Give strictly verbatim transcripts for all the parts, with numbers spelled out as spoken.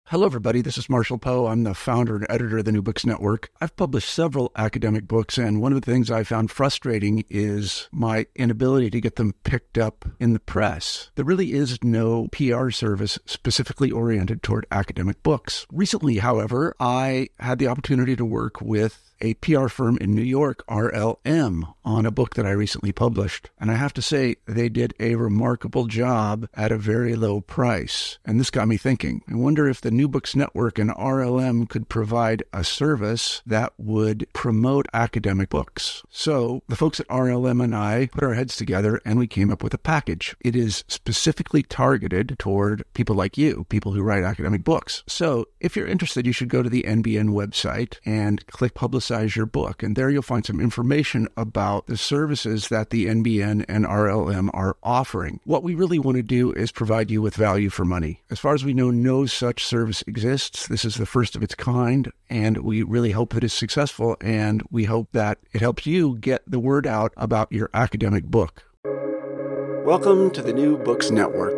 Hello, everybody. This is Marshall Poe. I'm the founder and editor of the New Books Network. I've published several academic books, and one of the things I found frustrating is my inability to get them picked up in the press. There really is no P R service specifically oriented toward academic books. Recently, however, I had the opportunity to work with a P R firm in New York, R L M, on a book that I recently published. And I have to say, they did a remarkable job at a very low price. And this got me thinking. I wonder if the New Books Network and R L M could provide a service that would promote academic books. So the folks at R L M and I put our heads together and we came up with a package. It is specifically targeted toward people like you, people who write academic books. So if you're interested, you should go to the N B N website and click Publicize your book. And there you'll find some information about the services that the N B N and R L M are offering. What we really want to do is provide you with value for money. As far as we know, no such service exists. This is the first of its kind, and we really hope that it's successful, and we hope that it helps you get the word out about your academic book. Welcome to the New Books Network.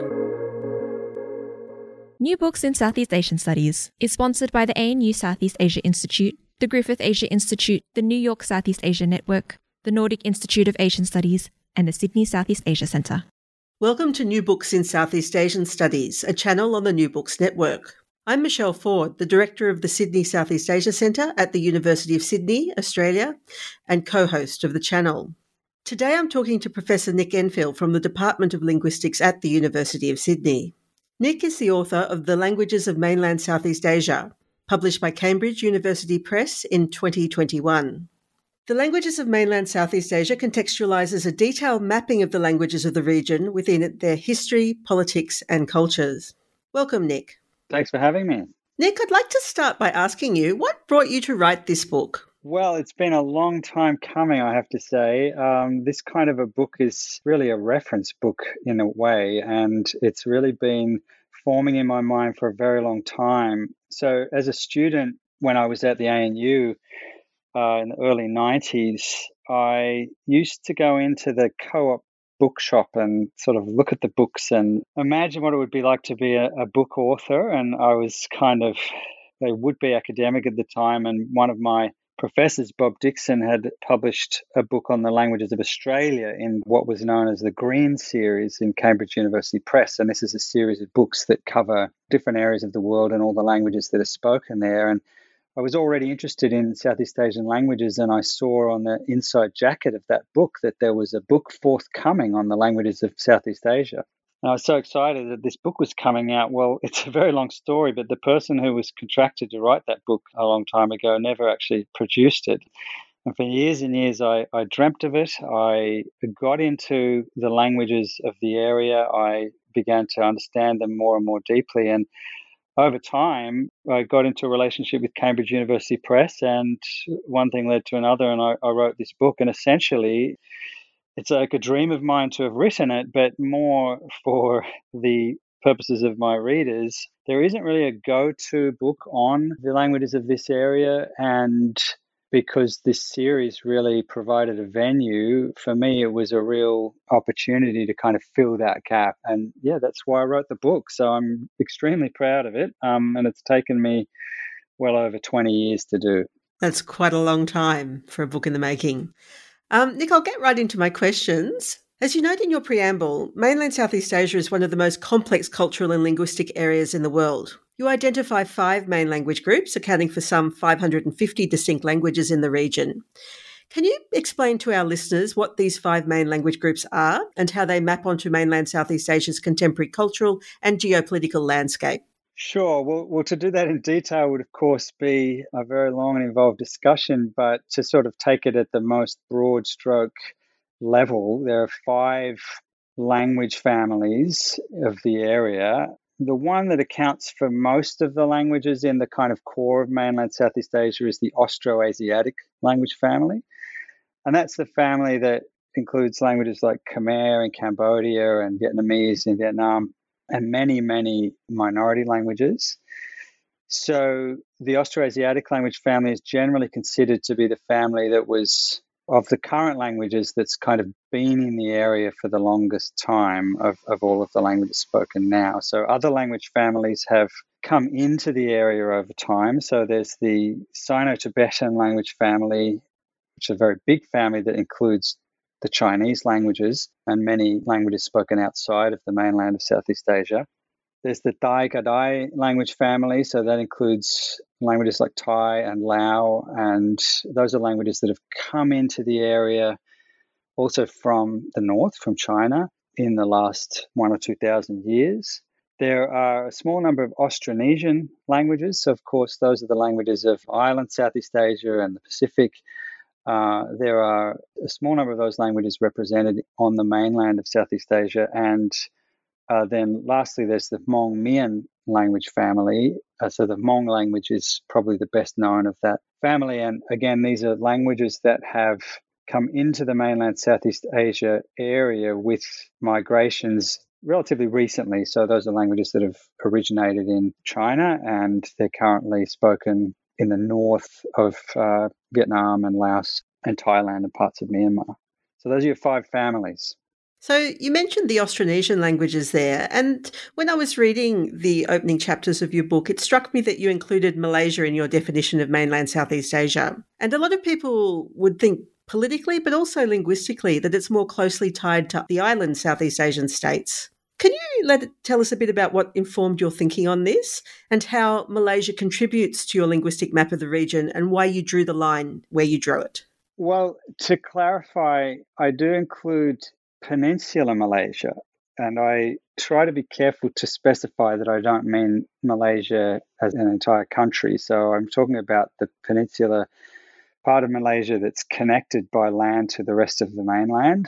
New Books in Southeast Asian Studies is sponsored by the A N U Southeast Asia Institute, the Griffith Asia Institute, the New York Southeast Asia Network, the Nordic Institute of Asian Studies, and the Sydney Southeast Asia Centre. Welcome to New Books in Southeast Asian Studies, a channel on the New Books Network. I'm Michelle Ford, the Director of the Sydney Southeast Asia Centre at the University of Sydney, Australia, and co-host of the channel. Today I'm talking to Professor Nick Enfield from the Department of Linguistics at the University of Sydney. Nick is the author of The Languages of Mainland Southeast Asia, published by Cambridge University Press in twenty twenty-one. The Languages of Mainland Southeast Asia contextualises a detailed mapping of the languages of the region within their history, politics and cultures. Welcome, Nick. Thanks for having me. Nick, I'd like to start by asking you, what brought you to write this book? Well, it's been a long time coming, I have to say. Um, this kind of a book is really a reference book in a way, and it's really been forming in my mind for a very long time. So as a student, when I was at the A N U uh, in the early nineties, I used to go into the co-op bookshop and sort of look at the books and imagine what it would be like to be a, a book author. And I was kind of a would-be academic at the time, and one of my professors, Bob Dixon, had published a book on the languages of Australia in what was known as the Green Series in Cambridge University Press. And this is a series of books that cover different areas of the world and all the languages that are spoken there. And I was already interested in Southeast Asian languages, and I saw on the inside jacket of that book that there was a book forthcoming on the languages of Southeast Asia. And I was so excited that this book was coming out. Well, it's a very long story, but the person who was contracted to write that book a long time ago never actually produced it. And for years and years, I, I dreamt of it. I got into the languages of the area. I began to understand them more and more deeply. And over time, I got into a relationship with Cambridge University Press, and one thing led to another, and I, I wrote this book. And essentially, it's like a dream of mine to have written it, but more for the purposes of my readers. There isn't really a go-to book on the languages of this area, and because this series really provided a venue, for me it was a real opportunity to kind of fill that gap. And yeah, that's why I wrote the book. So I'm extremely proud of it, um, and it's taken me well over twenty years to do. That's quite a long time for a book in the making. Um, Nick, I'll get right into my questions. As you note in your preamble, mainland Southeast Asia is one of the most complex cultural and linguistic areas in the world. You identify five main language groups, accounting for some five hundred fifty distinct languages in the region. Can you explain to our listeners what these five main language groups are and how they map onto mainland Southeast Asia's contemporary cultural and geopolitical landscape? Sure. Well, well, to do that in detail would, of course, be a very long and involved discussion, but to sort of take it at the most broad stroke level, there are five language families of the area. The one that accounts for most of the languages in the kind of core of mainland Southeast Asia is the Austroasiatic language family. And that's the family that includes languages like Khmer in Cambodia and Vietnamese in Vietnam, and many, many minority languages. So the Austroasiatic language family is generally considered to be the family that was, of the current languages, that's kind of been in the area for the longest time of, of all of the languages spoken now. So other language families have come into the area over time. So there's the Sino-Tibetan language family, which is a very big family that includes the Chinese languages and many languages spoken outside of the mainland of Southeast Asia. There's the Dai Gadai language family, so that includes languages like Thai and Lao, and those are languages that have come into the area also from the north, from China, in the last one or two thousand years. There are a small number of Austronesian languages, so of course those are the languages of Ireland, Southeast Asia, and the Pacific. Uh, there are a small number of those languages represented on the mainland of Southeast Asia, and Uh, then lastly, there's the Hmong-Mien language family. Uh, so the Hmong language is probably the best known of that family. And again, these are languages that have come into the mainland Southeast Asia area with migrations relatively recently. So those are languages that have originated in China, and they're currently spoken in the north of uh, Vietnam and Laos and Thailand and parts of Myanmar. So those are your five families. So you mentioned the Austronesian languages there, and when I was reading the opening chapters of your book, it struck me that you included Malaysia in your definition of mainland Southeast Asia. And a lot of people would think politically, but also linguistically, that it's more closely tied to the island Southeast Asian states. Can you let tell us a bit about what informed your thinking on this and how Malaysia contributes to your linguistic map of the region and why you drew the line where you drew it? Well, to clarify, I do include Peninsular Malaysia, and I try to be careful to specify that I don't mean Malaysia as an entire country. So I'm talking about the peninsular part of Malaysia that's connected by land to the rest of the mainland.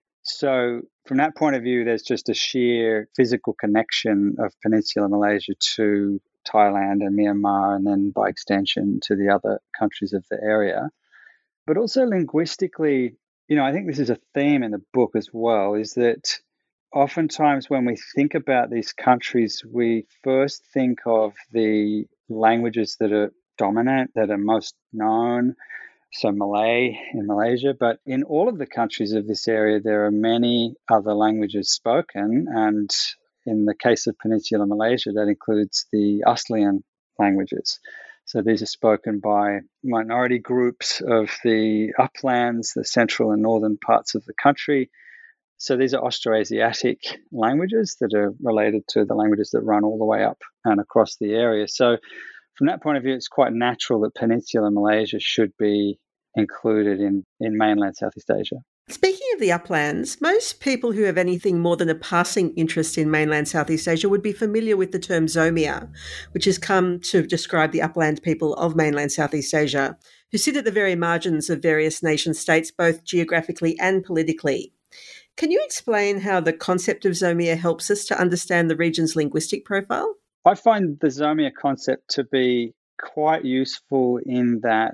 So from that point of view, there's just a sheer physical connection of Peninsular Malaysia to Thailand and Myanmar, and then by extension to the other countries of the area. But also linguistically, you know, I think this is a theme in the book as well, is that oftentimes when we think about these countries, we first think of the languages that are dominant, that are most known, so Malay in Malaysia. But in all of the countries of this area, there are many other languages spoken. And in the case of Peninsular Malaysia, that includes the Aslian languages. So these are spoken by minority groups of the uplands, the central and northern parts of the country. So these are Austroasiatic languages that are related to the languages that run all the way up and across the area. So from that point of view, it's quite natural that Peninsular Malaysia should be included in, in mainland Southeast Asia. Speaking of the uplands, most people who have anything more than a passing interest in mainland Southeast Asia would be familiar with the term Zomia, which has come to describe the upland people of mainland Southeast Asia, who sit at the very margins of various nation states, both geographically and politically. Can you explain how the concept of Zomia helps us to understand the region's linguistic profile? I find the Zomia concept to be quite useful in that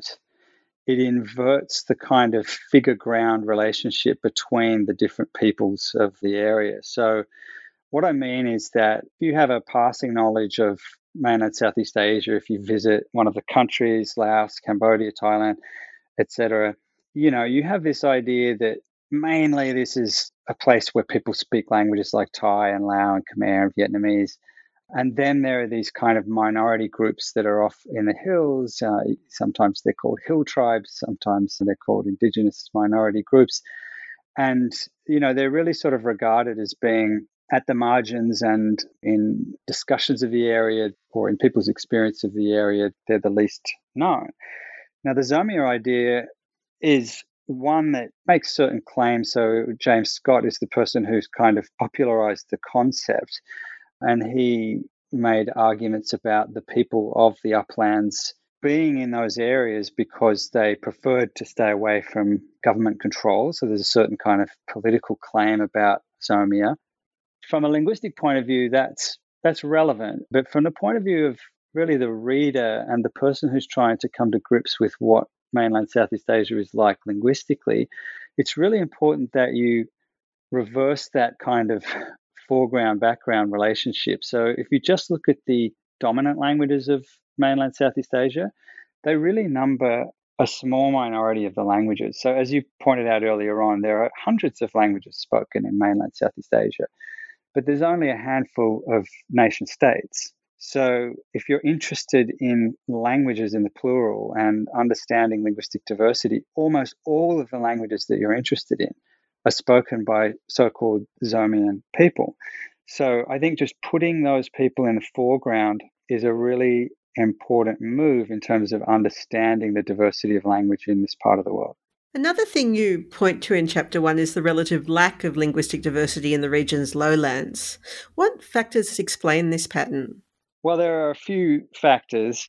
it inverts the kind of figure ground relationship between the different peoples of the area. So what I mean is that if you have a passing knowledge of mainland Southeast Asia, if you visit one of the countries, Laos, Cambodia, Thailand, et cetera, you know, you have this idea that mainly this is a place where people speak languages like Thai and Lao and Khmer and Vietnamese. And then there are these kind of minority groups that are off in the hills. Uh, sometimes they're called hill tribes. Sometimes they're called indigenous minority groups. And, you know, they're really sort of regarded as being at the margins, and in discussions of the area or in people's experience of the area, they're the least known. Now, the Zomia idea is one that makes certain claims. So James Scott is the person who's kind of popularized the concept. And he made arguments about the people of the uplands being in those areas because they preferred to stay away from government control. So there's a certain kind of political claim about Zomia. From a linguistic point of view, that's that's relevant. But from the point of view of really the reader and the person who's trying to come to grips with what mainland Southeast Asia is like linguistically, it's really important that you reverse that kind of foreground background relationship. So if you just look at the dominant languages of mainland Southeast Asia, they really number a small minority of the languages. So as you pointed out earlier on, there are hundreds of languages spoken in mainland Southeast Asia, but there's only a handful of nation states. So if you're interested in languages in the plural and understanding linguistic diversity, almost all of the languages that you're interested in are spoken by so-called Zomian people. So I think just putting those people in the foreground is a really important move in terms of understanding the diversity of language in this part of the world. Another thing you point to in Chapter one is the relative lack of linguistic diversity in the region's lowlands. What factors explain this pattern? Well, there are a few factors.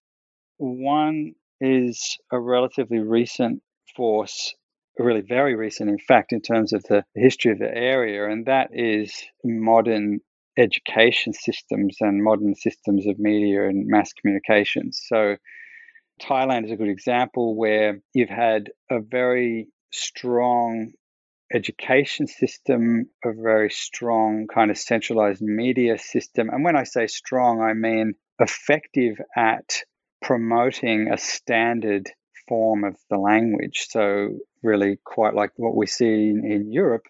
One is a relatively recent force, really very recent, in fact, in terms of the history of the area, and that is modern education systems and modern systems of media and mass communications. So Thailand is a good example where you've had a very strong education system, a very strong kind of centralized media system. And when I say strong, I mean effective at promoting a standard form of the language. So really quite like what we see in, in Europe,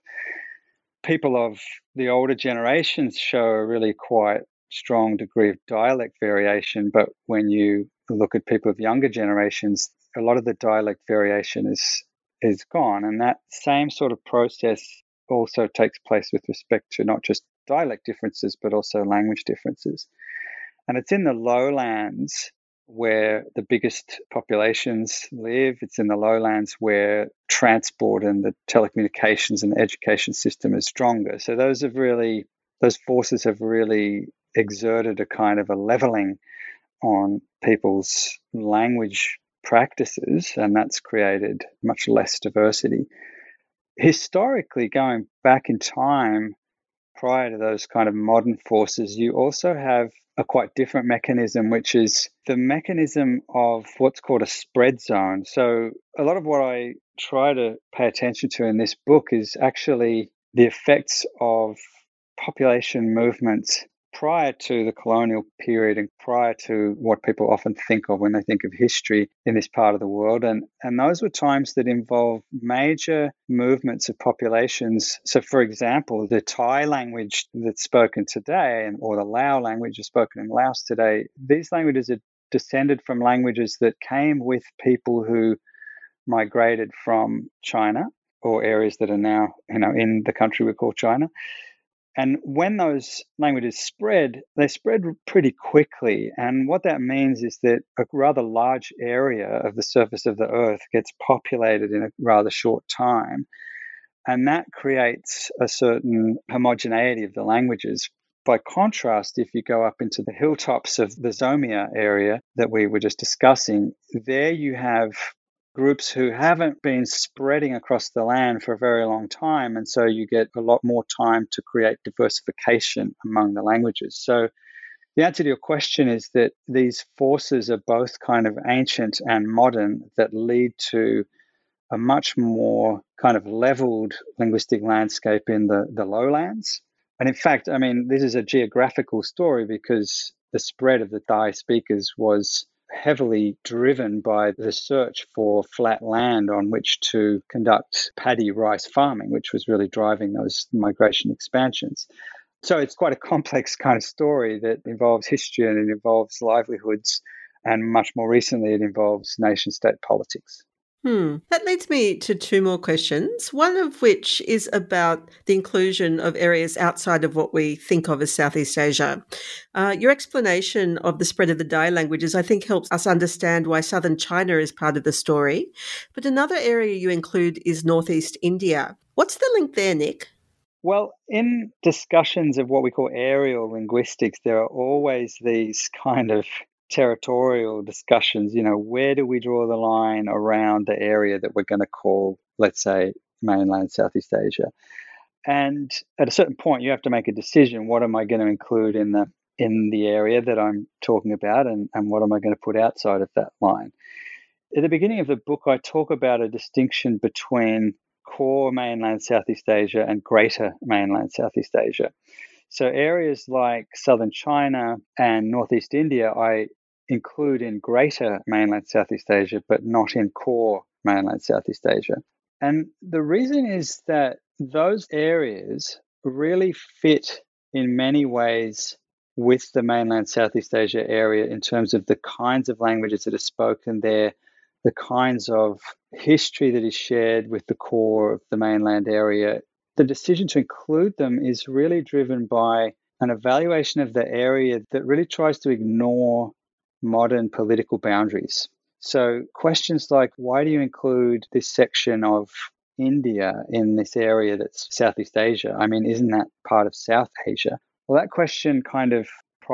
people of the older generations show a really quite strong degree of dialect variation. But when you look at people of younger generations, a lot of the dialect variation is is gone. And that same sort of process also takes place with respect to not just dialect differences, but also language differences. And it's in the lowlands where the biggest populations live. It's in the lowlands where transport and the telecommunications and the education system is stronger. So those have really, those forces have really exerted a kind of a leveling on people's language practices, and that's created much less diversity. Historically, going back in time, prior to those kind of modern forces, you also have a quite different mechanism, which is the mechanism of what's called a spread zone. So a lot of what I try to pay attention to in this book is actually the effects of population movements prior to the colonial period and prior to what people often think of when they think of history in this part of the world. And, and those were times that involved major movements of populations. So, for example, the Thai language that's spoken today, or the Lao language is spoken in Laos today, these languages are descended from languages that came with people who migrated from China or areas that are now, you know, in the country we call China. And when those languages spread, they spread pretty quickly. And what that means is that a rather large area of the surface of the earth gets populated in a rather short time. And that creates a certain homogeneity of the languages. By contrast, if you go up into the hilltops of the Zomia area that we were just discussing, there you have groups who haven't been spreading across the land for a very long time. And so you get a lot more time to create diversification among the languages. So the answer to your question is that these forces are both kind of ancient and modern that lead to a much more kind of leveled linguistic landscape in the, the lowlands. And in fact, I mean, this is a geographical story because the spread of the Thai speakers was heavily driven by the search for flat land on which to conduct paddy rice farming, which was really driving those migration expansions. So it's quite a complex kind of story that involves history and it involves livelihoods, and much more recently it involves nation-state politics. Hmm. That leads me to two more questions, one of which is about the inclusion of areas outside of what we think of as Southeast Asia. Uh, your explanation of the spread of the Dai languages, I think, helps us understand why southern China is part of the story. But another area you include is Northeast India. What's the link there, Nick? Well, in discussions of what we call aerial linguistics, there are always these kind of territorial discussions, you know, where do we draw the line around the area that we're going to call, let's say, mainland Southeast Asia? And at a certain point, you have to make a decision. What am I going to include in the in the area that I'm talking about, and, and what am I going to put outside of that line? At the beginning of the book, I talk about a distinction between core mainland Southeast Asia and greater mainland Southeast Asia. So areas like southern China and Northeast India, I include in greater mainland Southeast Asia, but not in core mainland Southeast Asia. And the reason is that those areas really fit in many ways with the mainland Southeast Asia area in terms of the kinds of languages that are spoken there, the kinds of history that is shared with the core of the mainland area. The decision to include them is really driven by an evaluation of the area that really tries to ignore modern political boundaries. So questions like, why do you include this section of India in this area that's Southeast Asia? I mean, isn't that part of South Asia? Well, that question kind of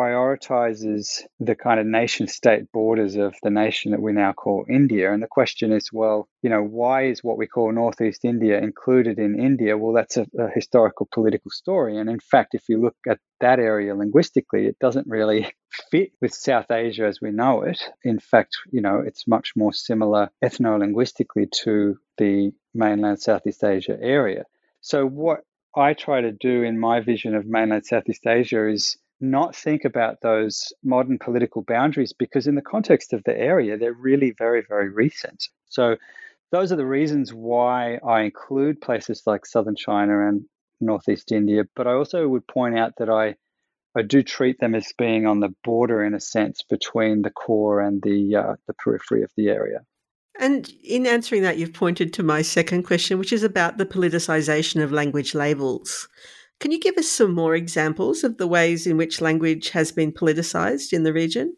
prioritizes the kind of nation-state borders of the nation that we now call India. And the question is, well, you know, why is what we call Northeast India included in India? Well, that's a, a historical political story. And in fact, if you look at that area linguistically, it doesn't really fit with South Asia as we know it. In fact, you know, it's much more similar ethno-linguistically to the mainland Southeast Asia area. So what I try to do in my vision of mainland Southeast Asia is not think about those modern political boundaries, because in the context of the area, they're really very, very recent. So those are the reasons why I include places like southern China and Northeast India. But I also would point out that I, I do treat them as being on the border, in a sense, between the core and the uh, the periphery of the area. And in answering that, you've pointed to my second question, which is about the politicisation of language labels. Can you give us some more examples of the ways in which language has been politicised in the region?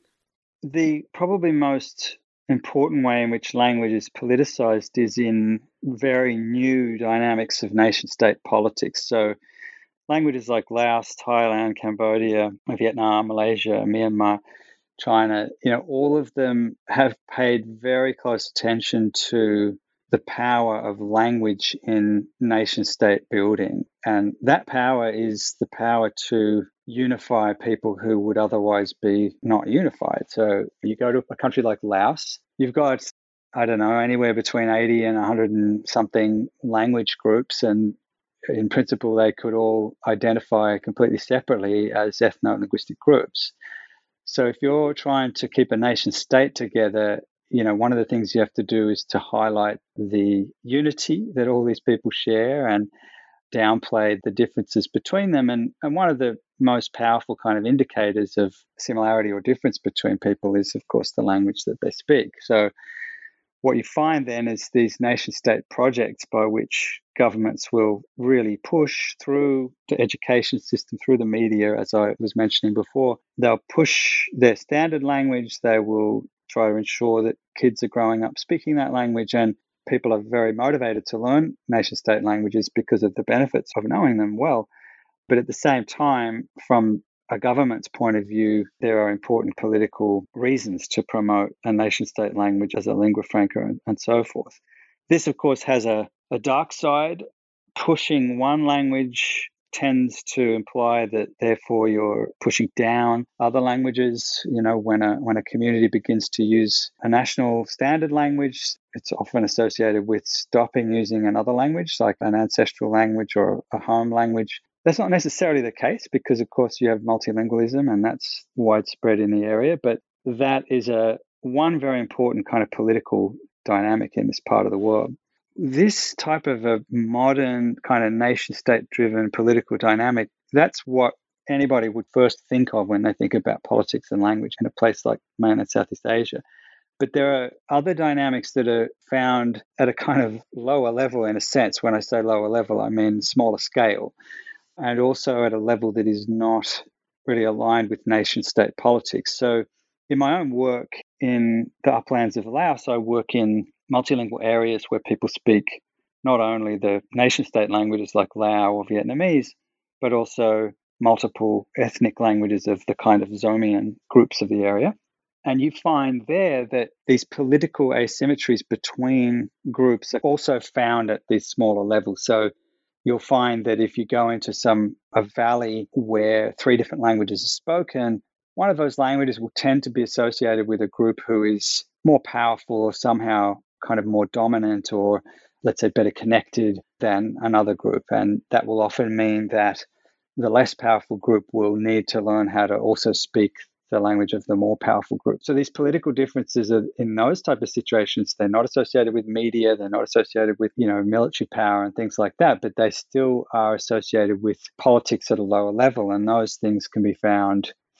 The probably most important way in which language is politicised is in very new dynamics of nation-state politics. So languages like Laos, Thailand, Cambodia, Vietnam, Malaysia, Myanmar, China, you know, all of them have paid very close attention to the power of language in nation-state building. And that power is the power to unify people who would otherwise be not unified. So you go to a country like Laos, you've got, I don't know, anywhere between eighty and one hundred and something language groups. And in principle, they could all identify completely separately as ethno-linguistic groups. So if you're trying to keep a nation state together, you know, one of the things you have to do is to highlight the unity that all these people share and downplay the differences between them. And, and one of the most powerful kind of indicators of similarity or difference between people is, of course, the language that they speak. So what you find then is these nation-state projects by which governments will really push through the education system, through the media, as I was mentioning before. They'll push their standard language. They will try to ensure that kids are growing up speaking that language, and people are very motivated to learn nation-state languages because of the benefits of knowing them well. But at the same time, from a government's point of view, there are important political reasons to promote a nation-state language as a lingua franca and, and so forth. This, of course, has a, a dark side. Pushing one language tends to imply that therefore you're pushing down other languages. You know, when a when a community begins to use a national standard language, it's often associated with stopping using another language, like an ancestral language or a home language. That's not necessarily the case because, of course, you have multilingualism and that's widespread in the area. But that is a one very important kind of political dynamic in this part of the world. This type of a modern kind of nation-state driven political dynamic, that's what anybody would first think of when they think about politics and language in a place like mainland Southeast Asia. But there are other dynamics that are found at a kind of lower level, in a sense. When I say lower level, I mean smaller scale, and also at a level that is not really aligned with nation-state politics. So in my own work in the uplands of Laos, I work in multilingual areas where people speak not only the nation-state languages like Lao or Vietnamese, but also multiple ethnic languages of the kind of Zomian groups of the area. And you find there that these political asymmetries between groups are also found at these smaller levels. So you'll find that if you go into some a valley where three different languages are spoken, one of those languages will tend to be associated with a group who is more powerful or somehow kind of more dominant or, let's say, better connected than another group. And that will often mean that the less powerful group will need to learn how to also speak the language of the more powerful group. So these political differences are in those type of situations, they're not associated with media, they're not associated with, you know, military power and things like that, but they still are associated with politics at a lower level. And those things can be found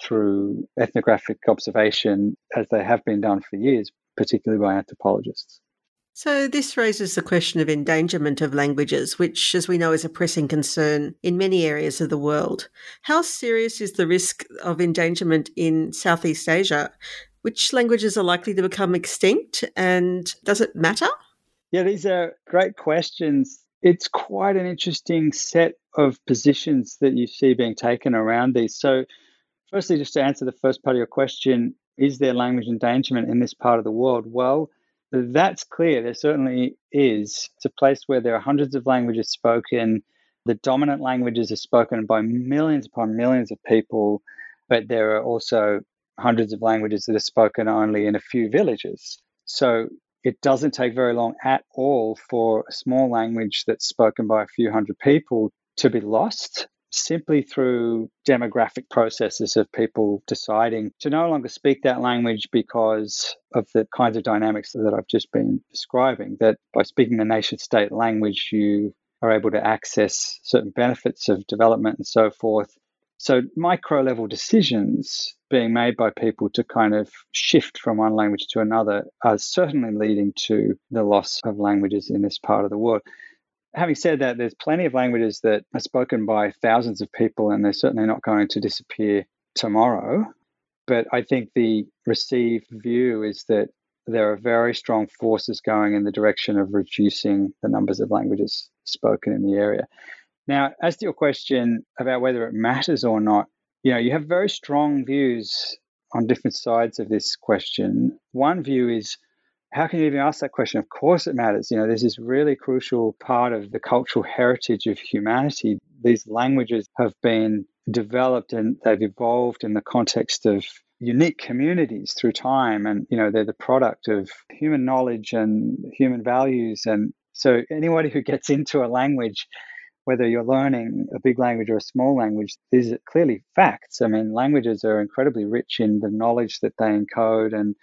through ethnographic observation, as they have been done for years, particularly by anthropologists. So this raises the question of endangerment of languages, which, as we know, is a pressing concern in many areas of the world. How serious is the risk of endangerment in Southeast Asia? Which languages are likely to become extinct, and does it matter? Yeah, these are great questions. It's quite an interesting set of positions that you see being taken around these. So firstly, just to answer the first part of your question, is there language endangerment in this part of the world? Well, that's clear. There certainly is. It's a place where there are hundreds of languages spoken. The dominant languages are spoken by millions upon millions of people, but there are also hundreds of languages that are spoken only in a few villages. So it doesn't take very long at all for a small language that's spoken by a few hundred people to be lost, simply through demographic processes of people deciding to no longer speak that language because of the kinds of dynamics that I've just been describing, that by speaking the nation-state language, you are able to access certain benefits of development and so forth. So micro-level decisions being made by people to kind of shift from one language to another are certainly leading to the loss of languages in this part of the world. Having said that, there's plenty of languages that are spoken by thousands of people, and they're certainly not going to disappear tomorrow. But I think the received view is that there are very strong forces going in the direction of reducing the numbers of languages spoken in the area. Now, as to your question about whether it matters or not, you know, you have very strong views on different sides of this question. One view is, how can you even ask that question? Of course it matters. You know, this is really crucial part of the cultural heritage of humanity. These languages have been developed and they've evolved in the context of unique communities through time. And, you know, they're the product of human knowledge and human values. And so anybody who gets into a language, whether you're learning a big language or a small language, these are clearly facts. I mean, languages are incredibly rich in the knowledge that they encode and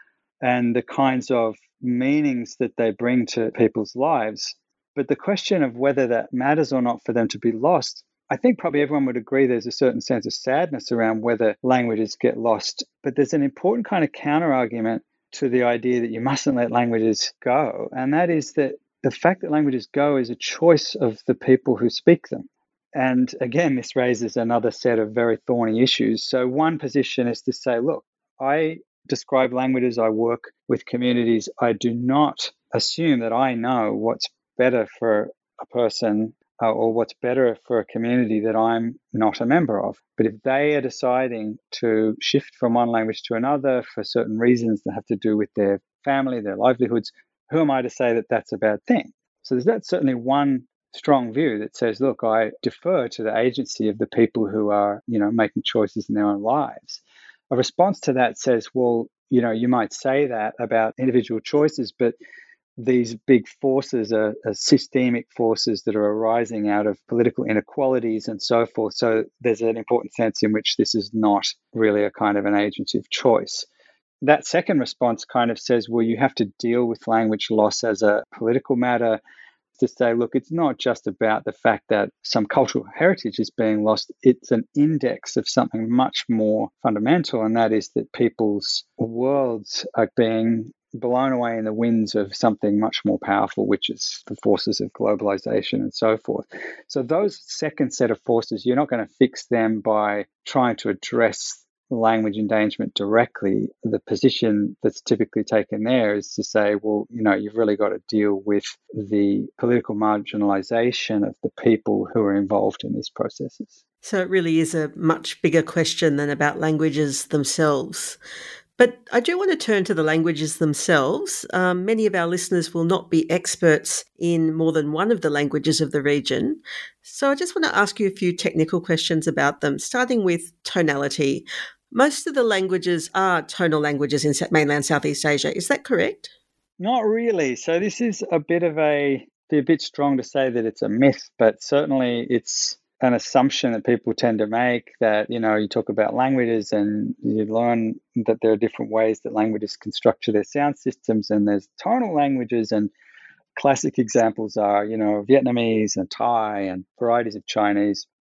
and the kinds of meanings that they bring to people's lives. But the question of whether that matters or not for them to be lost, I think probably everyone would agree there's a certain sense of sadness around whether languages get lost. But there's an important kind of counter-argument to the idea that you mustn't let languages go. And that is that the fact that languages go is a choice of the people who speak them. And again, this raises another set of very thorny issues. So one position is to say, look, I describe languages, I work with communities. I do not assume that I know what's better for a person uh, or what's better for a community that I'm not a member of. But if they are deciding to shift from one language to another for certain reasons that have to do with their family, their livelihoods, who am I to say that that's a bad thing? So there's that certainly one strong view that says, look, I defer to the agency of the people who are, you know, making choices in their own lives. A response to that says, well, you know, you might say that about individual choices, but these big forces are, are systemic forces that are arising out of political inequalities and so forth. So there's an important sense in which this is not really a kind of an agency of choice. That second response kind of says, well, you have to deal with language loss as a political matter, to say, look, it's not just about the fact that some cultural heritage is being lost. It's an index of something much more fundamental, and that is that people's worlds are being blown away in the winds of something much more powerful, which is the forces of globalization and so forth. So those second set of forces, you're not going to fix them by trying to address language endangerment directly. The position that's typically taken there is to say, well, you know, you've really got to deal with the political marginalization of the people who are involved in these processes. So it really is a much bigger question than about languages themselves. But I do want to turn to the languages themselves. Um, many of our listeners will not be experts in more than one of the languages of the region. So I just want to ask you a few technical questions about them, starting with tonality. Most of the languages are tonal languages in mainland Southeast Asia. Is that correct? Not really. So this is a bit of a, be a bit strong to say that it's a myth, but certainly it's an assumption that people tend to make that, you know, you talk about languages and you learn that there are different ways that languages can structure their sound systems, and there's tonal languages, and classic examples are, you know, Vietnamese and Thai and varieties of Chinese.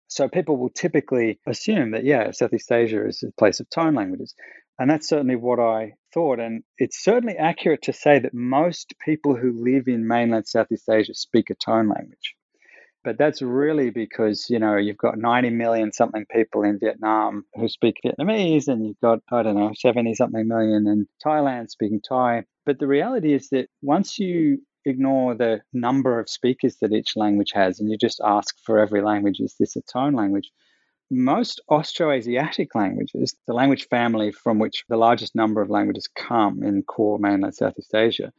So people will typically assume that, yeah, Southeast Asia is a place of tone languages. And that's certainly what I thought. And it's certainly accurate to say that most people who live in mainland Southeast Asia speak a tone language. But that's really because, you know, you've got ninety million something people in Vietnam who speak Vietnamese, and you've got, I don't know, seventy something million in Thailand speaking Thai. But the reality is that once you ignore the number of speakers that each language has, and you just ask for every language, is this a tone language? Most Austroasiatic languages, the language family from which the largest number of languages come in core mainland Southeast Asia,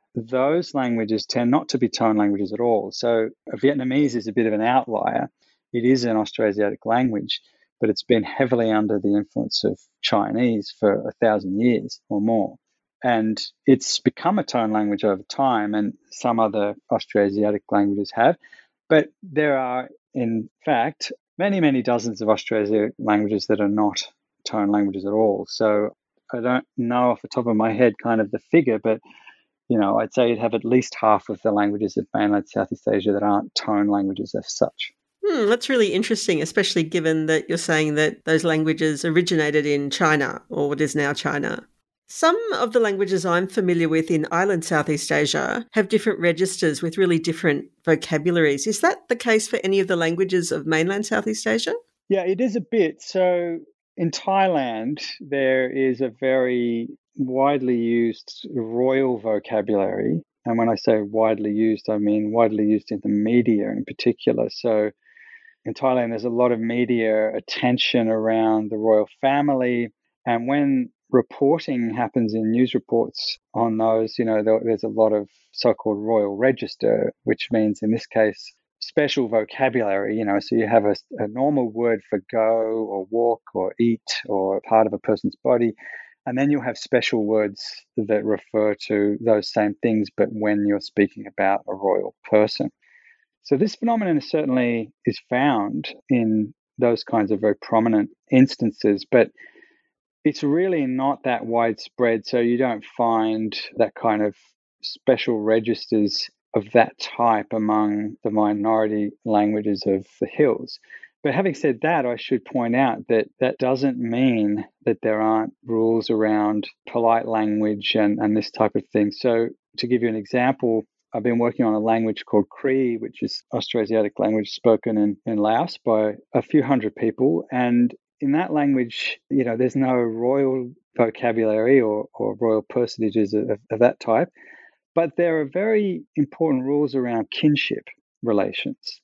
those languages tend not to be tone languages at all. So Vietnamese is a bit of an outlier. It is an Austroasiatic language, but it's been heavily under the influence of Chinese for a thousand years or more. And it's become a tone language over time, and some other Austroasiatic languages have. But there are, in fact, many, many dozens of Austroasiatic languages that are not tone languages at all. So I don't know off the top of my head kind of the figure, but you know, I'd say you'd have at least half of the languages of mainland Southeast Asia that aren't tone languages as such. Hmm, that's really interesting, especially given that you're saying that those languages originated in China, or what is now China. Some of the languages I'm familiar with in island Southeast Asia have different registers with really different vocabularies. Is that the case for any of the languages of mainland Southeast Asia? Yeah, it is a bit. So in Thailand, there is a very widely used royal vocabulary. And when I say widely used, I mean widely used in the media in particular. So in Thailand, there's a lot of media attention around the royal family. And when reporting happens in news reports on those, you know, there's a lot of so-called royal register, which means in this case, special vocabulary, you know, so you have a, a normal word for go or walk or eat or part of a person's body. And then you'll have special words that refer to those same things, but when you're speaking about a royal person. So this phenomenon certainly is found in those kinds of very prominent instances, but it's really not that widespread. So you don't find that kind of special registers of that type among the minority languages of the hills. But having said that, I should point out that that doesn't mean that there aren't rules around polite language and, and this type of thing. So to give you an example, I've been working on a language called Cree, which is Austroasiatic language spoken in, in Laos by a few hundred people. And in that language, you know, there's no royal vocabulary or, or royal personages of, of that type. But there are very important rules around kinship relations.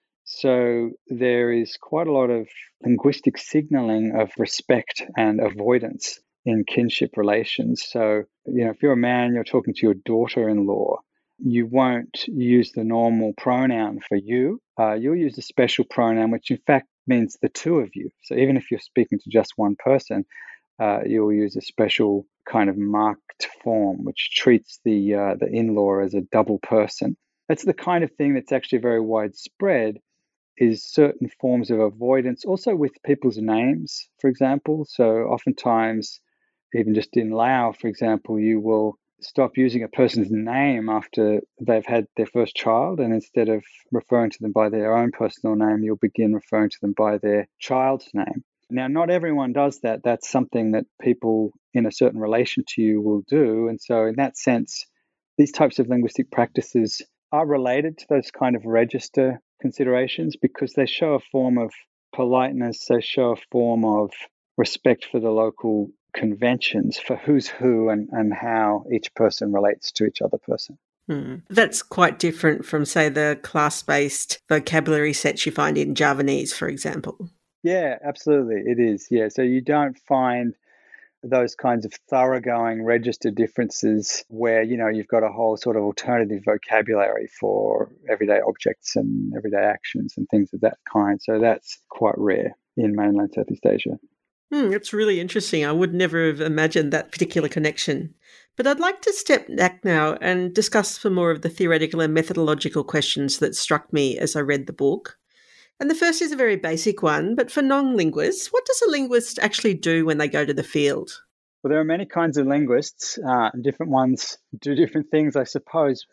So there is quite a lot of linguistic signaling of respect and avoidance in kinship relations. So, you know, if you're a man, you're talking to your daughter-in-law, you won't use the normal pronoun for you. Uh, you'll use a special pronoun, which in fact means the two of you. So even if you're speaking to just one person, uh, you'll use a special kind of marked form, which treats the uh, the in-law as a double person. That's the kind of thing that's actually very widespread, is certain forms of avoidance, also with people's names, for example. So oftentimes, even just in Lao, for example, you will stop using a person's name after they've had their first child, and instead of referring to them by their own personal name, you'll begin referring to them by their child's name. Now, not everyone does that. That's something that people in a certain relation to you will do. And so in that sense, these types of linguistic practices are related to those kind of register considerations because they show a form of politeness, they show a form of respect for the local conventions for who's who and, and how each person relates to each other person. Hmm. That's quite different from, say, the class-based vocabulary sets you find in Javanese, for example. Yeah, absolutely. It is. Yeah. So you don't find those kinds of thoroughgoing register differences where, you know, you've got a whole sort of alternative vocabulary for everyday objects and everyday actions and things of that kind. So that's quite rare in mainland Southeast Asia. Hmm, that's really interesting. I would never have imagined that particular connection. But I'd like to step back now and discuss some more of the theoretical and methodological questions that struck me as I read the book. And the first is a very basic one, but for non-linguists, what does a linguist actually do when they go to the field? Well, there are many kinds of linguists, uh, and different ones do different things, I suppose.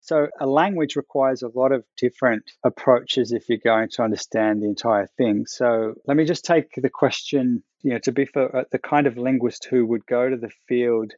So a language requires a lot of different approaches if you're going to understand the entire thing. So let me just take the question, you know, to be for the kind of linguist who would go to the field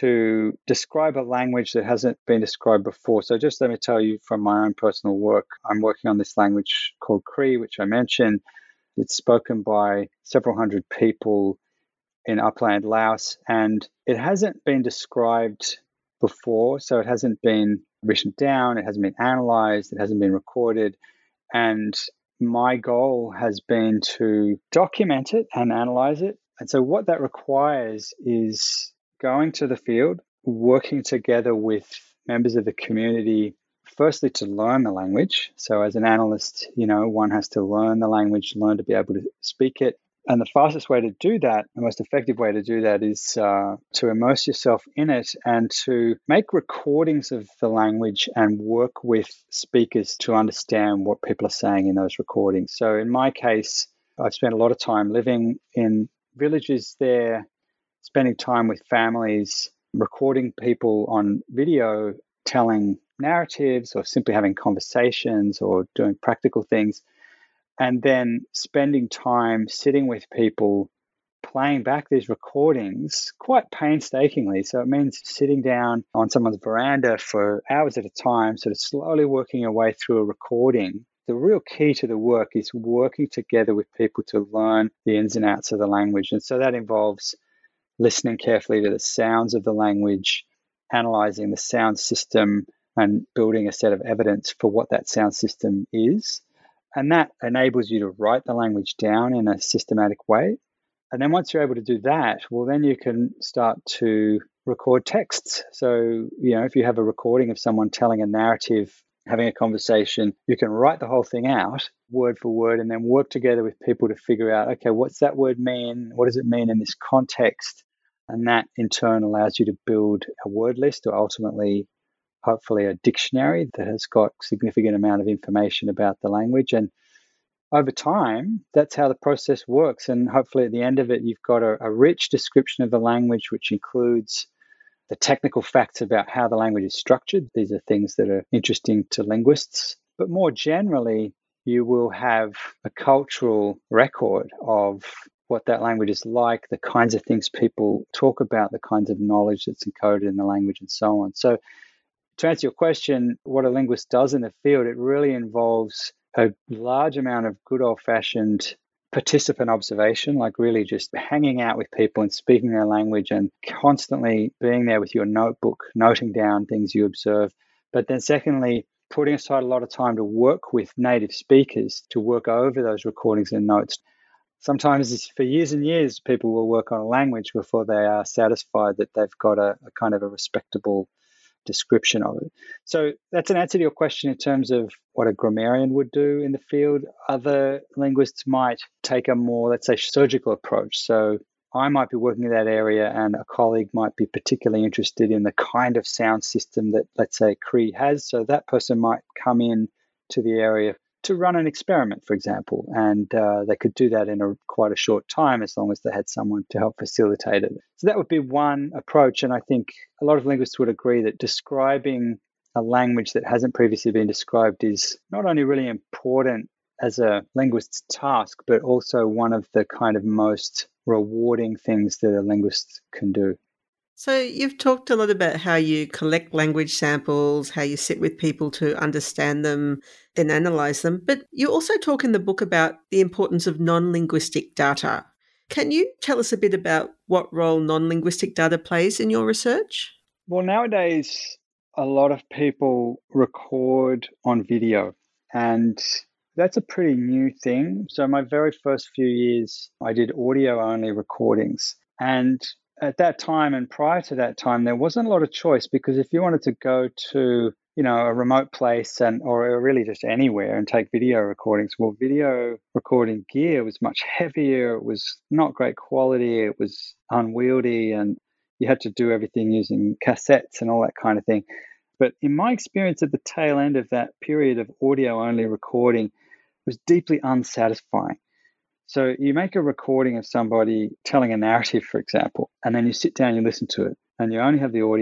to describe a language that hasn't been described before. So just let me tell you from my own personal work, I'm working on this language called Cree, which I mentioned. It's spoken by several hundred people in upland Laos, and it hasn't been described before. So it hasn't been written down, it hasn't been analyzed, it hasn't been recorded. And my goal has been to document it and analyze it. And so what that requires is going to the field, working together with members of the community, firstly to learn the language. So as an analyst, you know, one has to learn the language, learn to be able to speak it. And the fastest way to do that, the most effective way to do that is uh, to immerse yourself in it and to make recordings of the language and work with speakers to understand what people are saying in those recordings. So in my case, I've spent a lot of time living in villages there, spending time with families, recording people on video, telling narratives or simply having conversations or doing practical things. And then spending time sitting with people, playing back these recordings quite painstakingly. So it means sitting down on someone's veranda for hours at a time, sort of slowly working your way through a recording. The real key to the work is working together with people to learn the ins and outs of the language. And so that involves listening carefully to the sounds of the language, analyzing the sound system, and building a set of evidence for what that sound system is. And that enables you to write the language down in a systematic way. And then once you're able to do that, well, then you can start to record texts. So, you know, if you have a recording of someone telling a narrative, having a conversation, you can write the whole thing out word for word and then work together with people to figure out, okay, what's that word mean? What does it mean in this context? And that in turn allows you to build a word list or ultimately hopefully a dictionary that has got significant amount of information about the language. And over time, that's how the process works. And hopefully at the end of it, you've got a, a rich description of the language, which includes the technical facts about how the language is structured. These are things that are interesting to linguists. But more generally, you will have a cultural record of what that language is like, the kinds of things people talk about, the kinds of knowledge that's encoded in the language, and so on. So to answer your question, what a linguist does in the field, it really involves a large amount of good old-fashioned participant observation, like really just hanging out with people and speaking their language and constantly being there with your notebook, noting down things you observe. But then secondly, putting aside a lot of time to work with native speakers, to work over those recordings and notes. Sometimes it's for years and years, people will work on a language before they are satisfied that they've got a, a kind of a respectable description of it. So that's an answer to your question in terms of what a grammarian would do in the field. Other linguists might take a more, let's say, surgical approach. So I might be working in that area and a colleague might be particularly interested in the kind of sound system that, let's say, Cree has. So that person might come in to the area to run an experiment, for example, and uh, they could do that in a quite a short time as long as they had someone to help facilitate it. So that would be one approach, and I think a lot of linguists would agree that describing a language that hasn't previously been described is not only really important as a linguist's task, but also one of the kind of most rewarding things that a linguist can do. So you've talked a lot about how you collect language samples, how you sit with people to understand them, then analyse them. But you also talk in the book about the importance of non-linguistic data. Can you tell us a bit about what role non-linguistic data plays in your research? Well, nowadays, a lot of people record on video, and that's a pretty new thing. So my very first few years, I did audio-only recordings. And at that time and prior to that time, there wasn't a lot of choice, because if you wanted to go to, you know, a remote place and or really just anywhere and take video recordings, well, video recording gear was much heavier. It was not great quality. It was unwieldy, and you had to do everything using cassettes and all that kind of thing. But in my experience at the tail end of that period of audio-only recording, it was deeply unsatisfying. So you make a recording of somebody telling a narrative, for example, and then you sit down and you listen to it, and you only have the audio.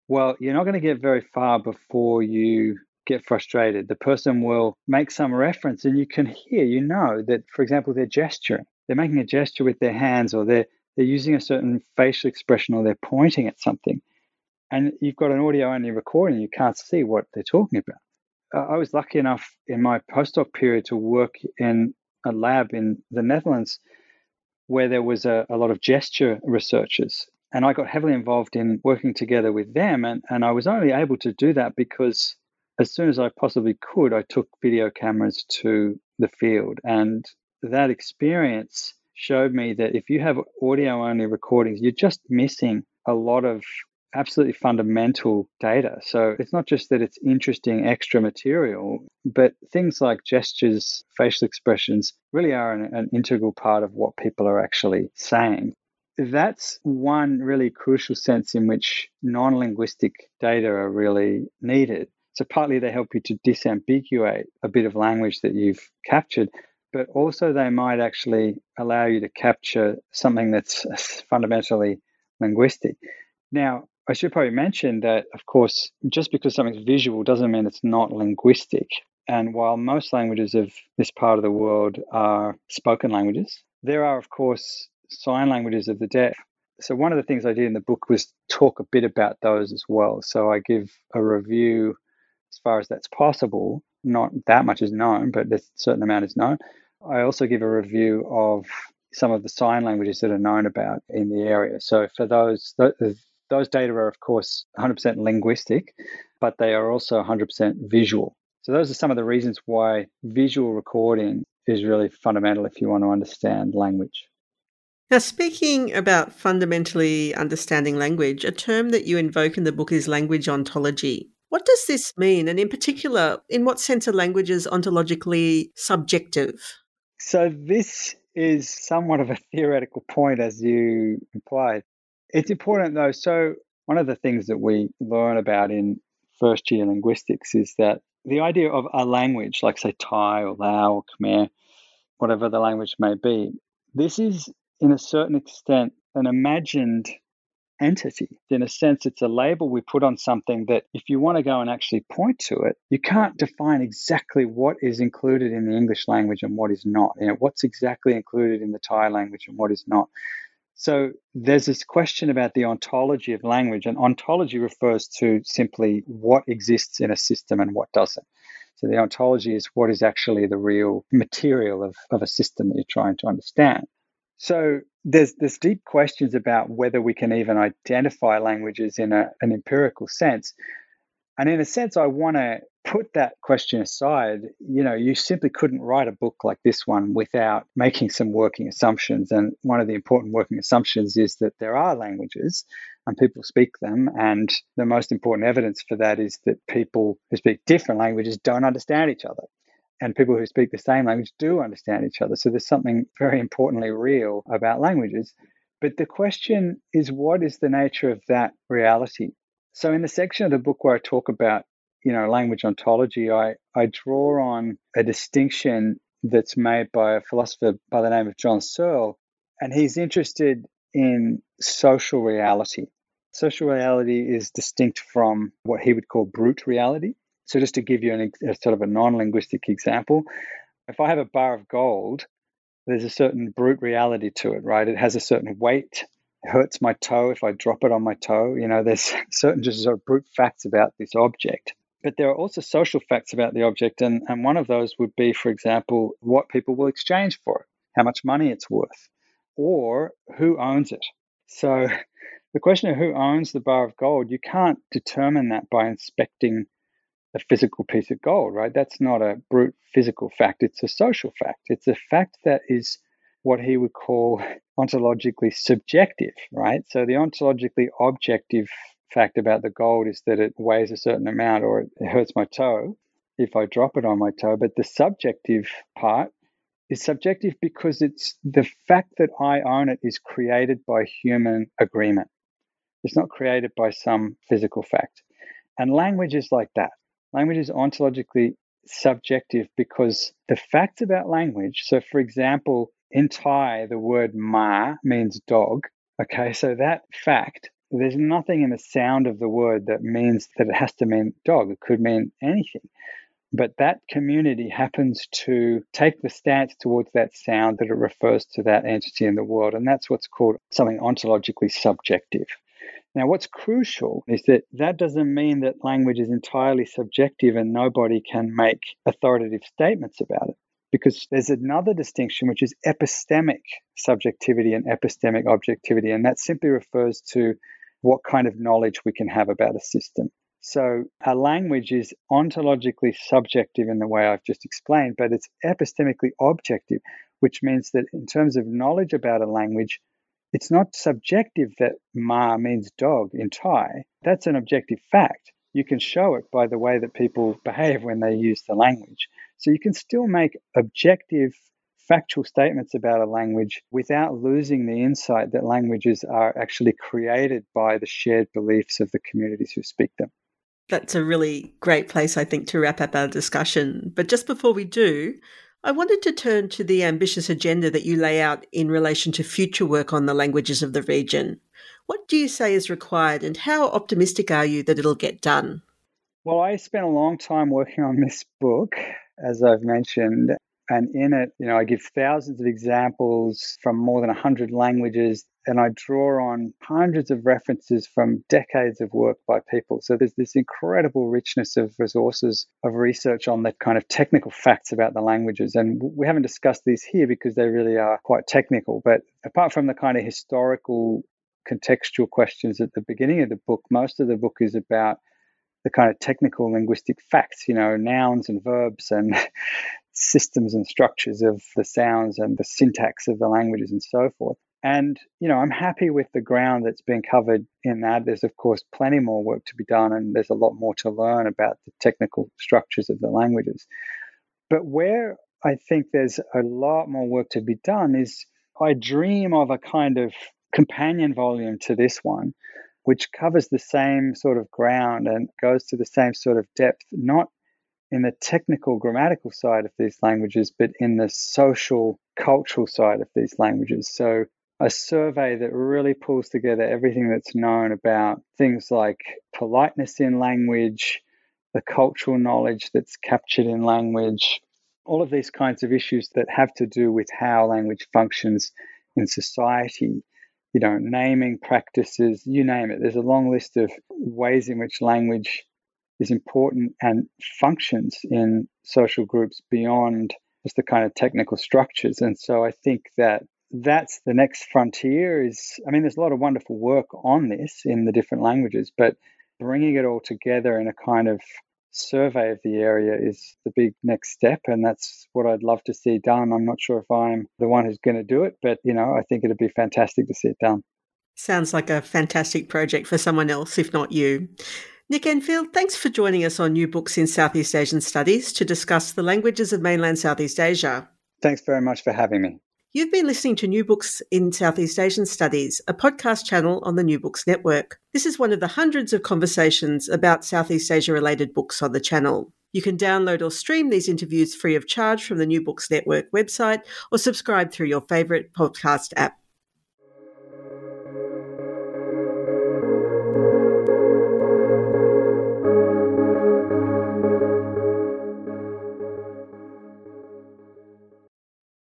Well, you're not going to get very far before you get frustrated. The person will make some reference and you can hear, you know, that, for example, they're gesturing. They're making a gesture with their hands, or they're, they're using a certain facial expression, or they're pointing at something. And you've got an audio-only recording, you can't see what they're talking about. Uh, I was lucky enough in my postdoc period to work in a lab in the Netherlands where there was a, a lot of gesture researchers. And I got heavily involved in working together with them. And, and I was only able to do that because as soon as I possibly could, I took video cameras to the field. And that experience showed me that if you have audio-only recordings, you're just missing a lot of absolutely fundamental data. So it's not just that it's interesting extra material, but things like gestures, facial expressions really are an, an integral part of what people are actually saying. That's one really crucial sense in which non-linguistic data are really needed. So partly they help you to disambiguate a bit of language that you've captured, but also they might actually allow you to capture something that's fundamentally linguistic. Now, I should probably mention that, of course, just because something's visual doesn't mean it's not linguistic. And while most languages of this part of the world are spoken languages, there are, of course, sign languages of the deaf. So one of the things I did in the book was talk a bit about those as well. So I give a review as far as that's possible. Not that much is known, but a certain amount is known. I also give a review of some of the sign languages that are known about in the area. So for those, those data are, of course, one hundred percent linguistic, but they are also one hundred percent visual. So those are some of the reasons why visual recording is really fundamental if you want to understand language. Now, speaking about fundamentally understanding language, a term that you invoke in the book is language ontology. What does this mean? And in particular, in what sense are languages ontologically subjective? So this is somewhat of a theoretical point, as you implied. It's important, though. So one of the things that we learn about in first year linguistics is that the idea of a language, like, say, Thai or Lao or Khmer, whatever the language may be, this is, in a certain extent, an imagined entity. In a sense, it's a label we put on something that if you want to go and actually point to it, you can't define exactly what is included in the English language and what is not. You know, what's exactly included in the Thai language and what is not. So there's this question about the ontology of language, and ontology refers to simply what exists in a system and what doesn't. So the ontology is what is actually the real material of, of a system that you're trying to understand. So there's there's deep questions about whether we can even identify languages in a, an empirical sense. And in a sense, I want to put that question aside. You know, you simply couldn't write a book like this one without making some working assumptions. And one of the important working assumptions is that there are languages and people speak them. And the most important evidence for that is that people who speak different languages don't understand each other. And people who speak the same language do understand each other. So there's something very importantly real about languages. But the question is, what is the nature of that reality? So in the section of the book where I talk about, you know, language ontology, I, I draw on a distinction that's made by a philosopher by the name of John Searle, and he's interested in social reality. Social reality is distinct from what he would call brute reality. So just to give you an, a sort of a non-linguistic example, if I have a bar of gold, there's a certain brute reality to it, right? It has a certain weight. It hurts my toe if I drop it on my toe. You know, there's certain just sort of brute facts about this object. But there are also social facts about the object. And, and one of those would be, for example, what people will exchange for it, how much money it's worth, or who owns it. So the question of who owns the bar of gold, you can't determine that by inspecting a physical piece of gold, right? That's not a brute physical fact. It's a social fact. It's a fact that is what he would call ontologically subjective, right? So the ontologically objective fact about the gold is that it weighs a certain amount or it hurts my toe if I drop it on my toe. But the subjective part is subjective because it's the fact that I own it is created by human agreement. It's not created by some physical fact. And language is like that. Language is ontologically subjective because the facts about language, so for example, in Thai, the word ma means dog. Okay, so that fact there's nothing in the sound of the word that means that it has to mean dog. It could mean anything. But that community happens to take the stance towards that sound that it refers to that entity in the world. And that's what's called something ontologically subjective. Now, what's crucial is that that doesn't mean that language is entirely subjective and nobody can make authoritative statements about it. Because there's another distinction, which is epistemic subjectivity and epistemic objectivity. And that simply refers to what kind of knowledge we can have about a system. So a language is ontologically subjective in the way I've just explained, but it's epistemically objective, which means that in terms of knowledge about a language, it's not subjective that ma means dog in Thai. That's an objective fact. You can show it by the way that people behave when they use the language. So you can still make objective, factual statements about a language without losing the insight that languages are actually created by the shared beliefs of the communities who speak them. That's a really great place, I think, to wrap up our discussion. But just before we do, I wanted to turn to the ambitious agenda that you lay out in relation to future work on the languages of the region. What do you say is required, and how optimistic are you that it'll get done? Well, I spent a long time working on this book, as I've mentioned, and in it, you know, I give thousands of examples from more than one hundred languages, and I draw on hundreds of references from decades of work by people. So there's this incredible richness of resources of research on the kind of technical facts about the languages. And we haven't discussed these here because they really are quite technical. But apart from the kind of historical, contextual questions at the beginning of the book, most of the book is about the kind of technical linguistic facts, you know, nouns and verbs and systems and structures of the sounds and the syntax of the languages and so forth. And, you know, I'm happy with the ground that's been covered in that. There's, of course, plenty more work to be done, and there's a lot more to learn about the technical structures of the languages. But where I think there's a lot more work to be done is I dream of a kind of companion volume to this one, which covers the same sort of ground and goes to the same sort of depth, not in the technical grammatical side of these languages, but in the social, cultural side of these languages. So a survey that really pulls together everything that's known about things like politeness in language, the cultural knowledge that's captured in language, all of these kinds of issues that have to do with how language functions in society, you know, naming practices, you name it. There's a long list of ways in which language is important and functions in social groups beyond just the kind of technical structures. And so I think that that's the next frontier is, I mean, there's a lot of wonderful work on this in the different languages, but bringing it all together in a kind of survey of the area is the big next step. And that's what I'd love to see done. I'm not sure if I'm the one who's going to do it, but, you know, I think it'd be fantastic to see it done. Sounds like a fantastic project for someone else, if not you. Nick Enfield, thanks for joining us on New Books in Southeast Asian Studies to discuss the languages of mainland Southeast Asia. Thanks very much for having me. You've been listening to New Books in Southeast Asian Studies, a podcast channel on the New Books Network. This is one of the hundreds of conversations about Southeast Asia-related books on the channel. You can download or stream these interviews free of charge from the New Books Network website or subscribe through your favourite podcast app.